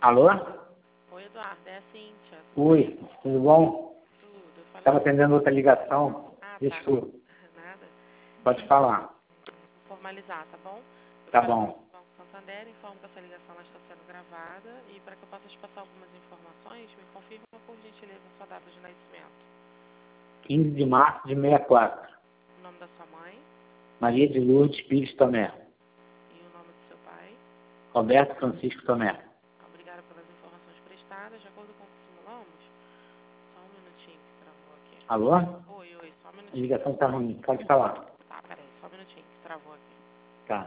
Alô? Oi, Eduardo, é a Cíntia. Oi, tudo bom? Tudo. Estava atendendo outra ligação. Ah, Desculpa. tá. Nada. Pode falar. Vou formalizar, tá bom? Eu Tá falo bom. com o Banco Santander, informo que essa ligação ela está sendo gravada e para que eu possa te passar algumas informações, me confirma por gentileza a sua data de nascimento. 15 de março de 64. O nome da sua mãe Maria de Lourdes Pires Tomé. e o nome do seu pai. Roberto Francisco Tomé. Obrigada pelas informações prestadas. De acordo com o que simulamos, só um minutinho que travou aqui. Alô? Oi, só um A minutinho. ligação está ruim. Pode falar. Tá, peraí, só um minutinho que travou aqui. Tá.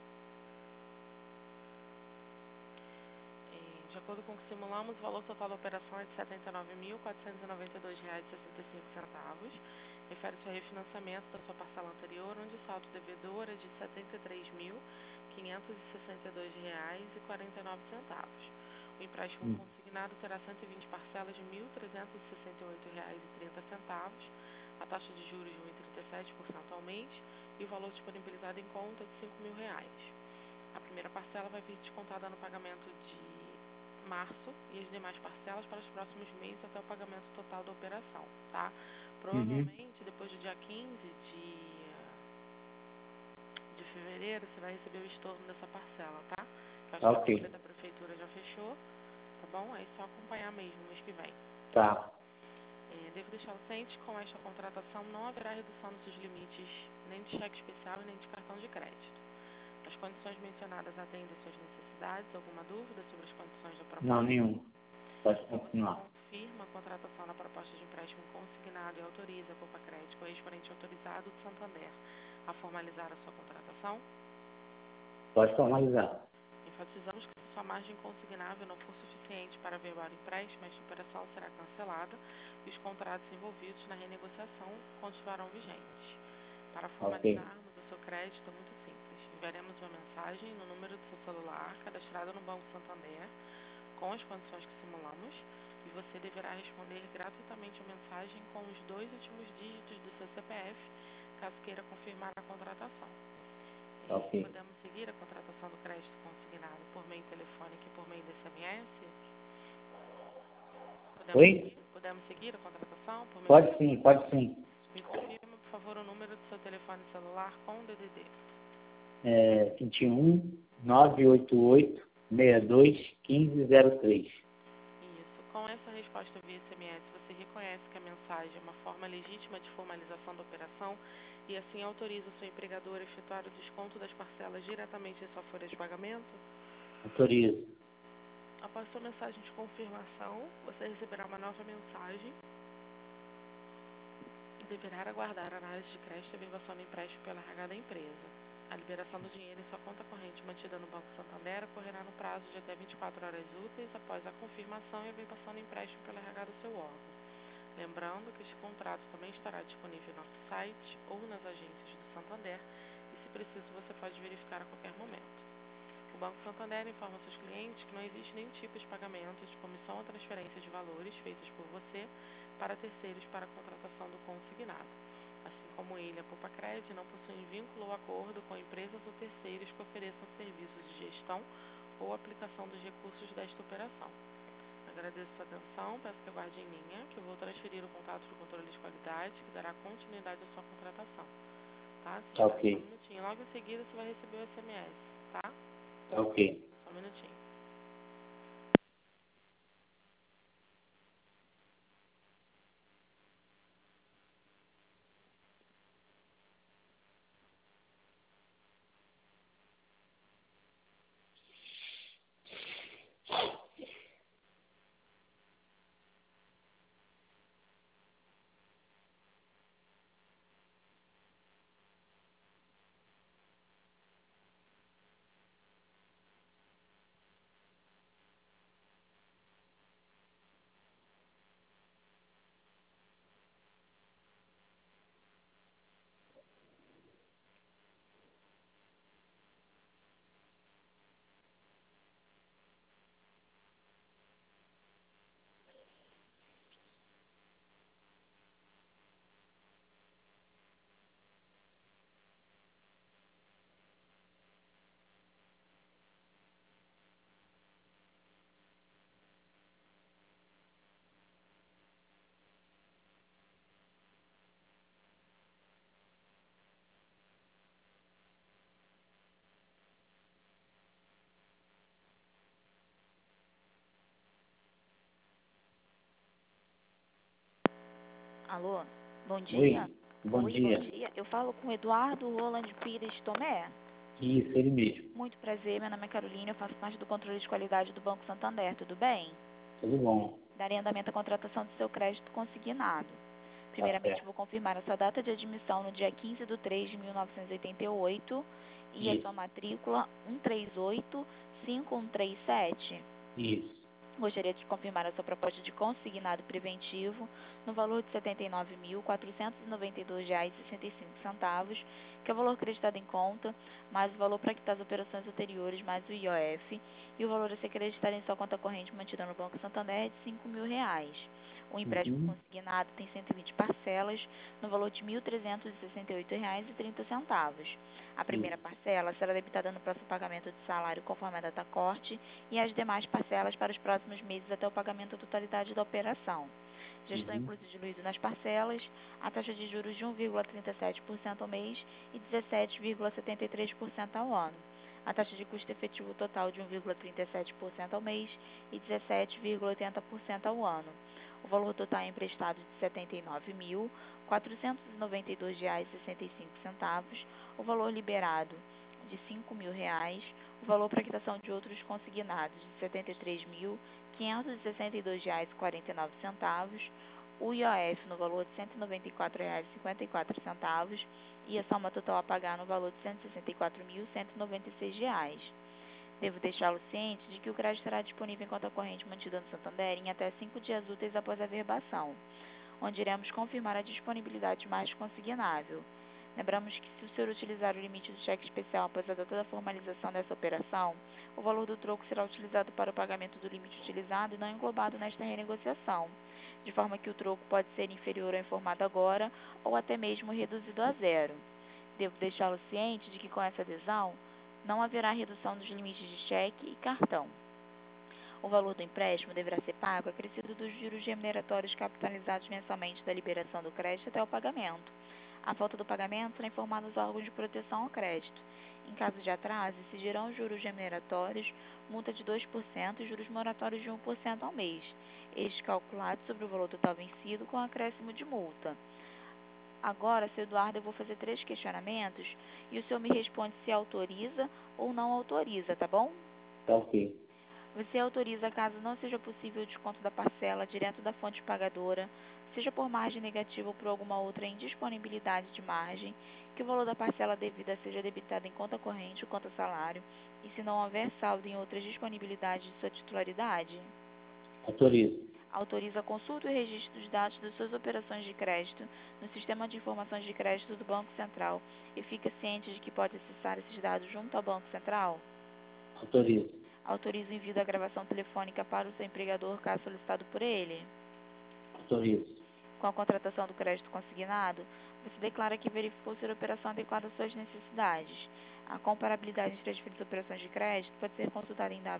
De acordo com o que simulamos, o valor total da operação é de R$ 79.492,65. Refere-se ao refinanciamento da sua parcela anterior, onde o saldo devedor é de R$ 73.562,49. O empréstimo consignado terá 120 parcelas de R$ 1.368,30, a taxa de juros de 1,37% ao mês e o valor disponibilizado em conta de R$ 5.000. A primeira parcela vai vir descontada no pagamento de março e as demais parcelas para os próximos meses até o pagamento total da operação, tá? Provavelmente, depois do dia 15 de fevereiro, você vai receber o estorno dessa parcela, tá? Eu acho que a folha da prefeitura já fechou, tá bom? Aí é só acompanhar mesmo no mês que vem. Tá. Devo deixá-lo ciente, com esta contratação não haverá redução dos limites nem de cheque especial e nem de cartão de crédito. As condições mencionadas atendem suas necessidades? Alguma dúvida sobre as condições da proposta? Não, nenhum. Pode Então, você continuar. confirma a contratação na proposta de empréstimo consignado e autoriza a Copa Crédito, o ex-gerente autorizado do Santander, a formalizar a sua contratação? Pode formalizar. Enfatizamos que se sua margem consignável não for suficiente para averbar o empréstimo, esta operação será cancelada e os contratos envolvidos na renegociação continuarão vigentes. Para formalizarmos o seu crédito é muito simples. Enviaremos uma mensagem no número do seu celular cadastrado no Banco Santander com as condições que simulamos e você deverá responder gratuitamente a mensagem com os 2 últimos dígitos do seu CPF, caso queira confirmar a contratação. Podemos seguir a contratação do crédito consignado por meio telefônico e por meio de SMS? Podemos seguir a contratação por meio Pode sim, pode sim. Me confirma, por favor, o número do seu telefone celular com DDD. 21 988 62 1503. Isso. Com essa resposta via SMS, você reconhece que a mensagem é uma forma legítima de formalização da operação e assim autoriza o seu empregador a efetuar o desconto das parcelas diretamente em sua folha de pagamento? Autorizo. Após sua mensagem de confirmação, você receberá uma nova mensagem e deverá aguardar a análise de crédito e averbação do empréstimo pela RH da empresa. A liberação do dinheiro em sua conta corrente mantida no Banco Santander ocorrerá no prazo de até 24 horas úteis após a confirmação e averbação do empréstimo pela RH do seu órgão. Lembrando que este contrato também estará disponível no nosso site ou nas agências do Santander e, se preciso, você pode verificar a qualquer momento. O Banco Santander informa seus clientes que não existe nenhum tipo de pagamento de comissão ou transferência de valores feitos por você para terceiros para a contratação do consignado. Assim como ele, a Poupa Crédito não possui vínculo ou acordo com empresas ou terceiros que ofereçam serviços de gestão ou aplicação dos recursos desta operação. Agradeço sua atenção, peço que aguarde em linha, que eu vou transferir o contato do controle de qualidade, que dará continuidade à sua contratação. Tá? Só um minutinho. Logo em seguida você vai receber o SMS, tá? Só um minutinho. Alô? Bom Oi, dia. bom Oi, dia. bom dia. Eu falo com o Eduardo Roland Pires Tomé. Isso, ele mesmo. Muito prazer, meu nome é Carolina, eu faço parte do controle de qualidade do Banco Santander, tudo bem? Tudo bom. Darei andamento à contratação do seu crédito consignado. Tá Primeiramente, certo. vou confirmar a sua data de admissão no dia 15/3/1988 e a Isso, sua matrícula 138537. isso. Gostaria de confirmar a sua proposta de consignado preventivo no valor de R$ 79.492,65, que é o valor acreditado em conta, mais o valor para quitar as operações anteriores, mais o IOF, e o valor a ser acreditado em sua conta corrente mantida no Banco Santander é de R$ 5.000. O empréstimo Uhum. consignado tem 120 parcelas, no valor de R$ 1.368,30. A primeira Isso. parcela será debitada no próximo pagamento de salário conforme a data corte e as demais parcelas para os próximos meses até o pagamento da totalidade da operação. Já estão Uhum. incluídos nas parcelas a taxa de juros de 1,37% ao mês e 17,73% ao ano. A taxa de custo efetivo total de 1,37% ao mês e 17,80% ao ano. O valor total emprestado de R$ 79.492,65, o valor liberado de R$ 5.000, o valor para quitação de outros consignados de R$ 73.562,49, o IOF no valor de R$ 194,54 e a soma total a pagar no valor de R$ 164.196. Devo deixá-lo ciente de que o crédito será disponível em conta corrente mantida no Santander em até 5 dias úteis após a verbação, onde iremos confirmar a disponibilidade mais consignável. Lembramos que, se o senhor utilizar o limite do cheque especial após a data da formalização dessa operação, o valor do troco será utilizado para o pagamento do limite utilizado e não englobado nesta renegociação, de forma que o troco pode ser inferior ao informado agora ou até mesmo reduzido a zero. Devo deixá-lo ciente de que, com essa adesão, não haverá redução dos limites de cheque e cartão. O valor do empréstimo deverá ser pago acrescido dos juros remuneratórios capitalizados mensalmente da liberação do crédito até o pagamento. A falta do pagamento será informada aos órgãos de proteção ao crédito. Em caso de atraso, incidirão juros remuneratórios, multa de 2% e juros moratórios de 1% ao mês, estes calculados sobre o valor total vencido com acréscimo de multa. Agora, seu Eduardo, eu vou fazer 3 questionamentos e o senhor me responde se autoriza ou não autoriza, tá bom? Tá ok. Você autoriza caso não seja possível o desconto da parcela direto da fonte pagadora, seja por margem negativa ou por alguma outra indisponibilidade de margem, que o valor da parcela devida seja debitado em conta corrente ou conta salário, e se não houver saldo em outras disponibilidades de sua titularidade? Autorizo. Autoriza a consulta e registro dos dados das suas operações de crédito no Sistema de Informações de Crédito do Banco Central e fica ciente de que pode acessar esses dados junto ao Banco Central? Autorizo. Autoriza o envio da gravação telefônica para o seu empregador caso solicitado por ele? Autorizo. Com a contratação do crédito consignado, você declara que verificou ser a operação adequada às suas necessidades. A comparabilidade entre as diferentes operações de crédito pode ser consultada em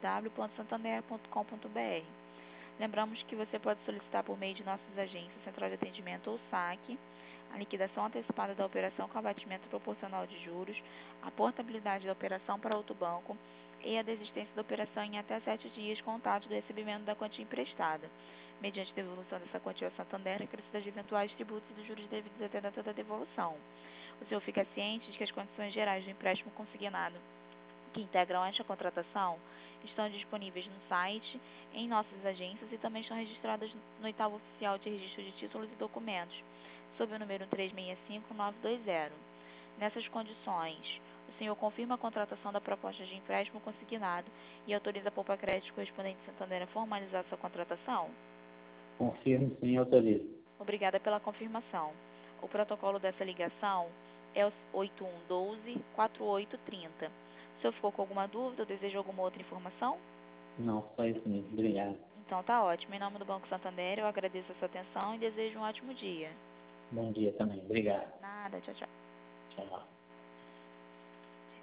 www.santander.com.br. Lembramos que você pode solicitar por meio de nossas agências, Central de Atendimento ou SAC, a liquidação antecipada da operação com abatimento proporcional de juros, a portabilidade da operação para outro banco e a desistência da operação em até 7 dias contados do recebimento da quantia emprestada, mediante devolução dessa quantia ao Santander, acrescida de eventuais tributos e dos juros devidos até a data da devolução. O senhor fica ciente de que as condições gerais do empréstimo consignado que integram esta contratação estão disponíveis no site, em nossas agências e também estão registradas no oitavo oficial de registro de títulos e documentos, sob o número 365920. Nessas condições, o senhor confirma a contratação da proposta de empréstimo consignado e autoriza a Poupa Crédito correspondente de Santander a formalizar sua contratação? Confirmo, sim, autorizo. Obrigada pela confirmação. O protocolo dessa ligação é o 8112-4830. O senhor ficou com alguma dúvida ou deseja alguma outra informação? Não, só isso mesmo. Obrigado. Então tá ótimo. Em nome do Banco Santander, eu agradeço a sua atenção e desejo um ótimo dia. Bom dia também. Obrigado. Nada, tchau, tchau. Tchau.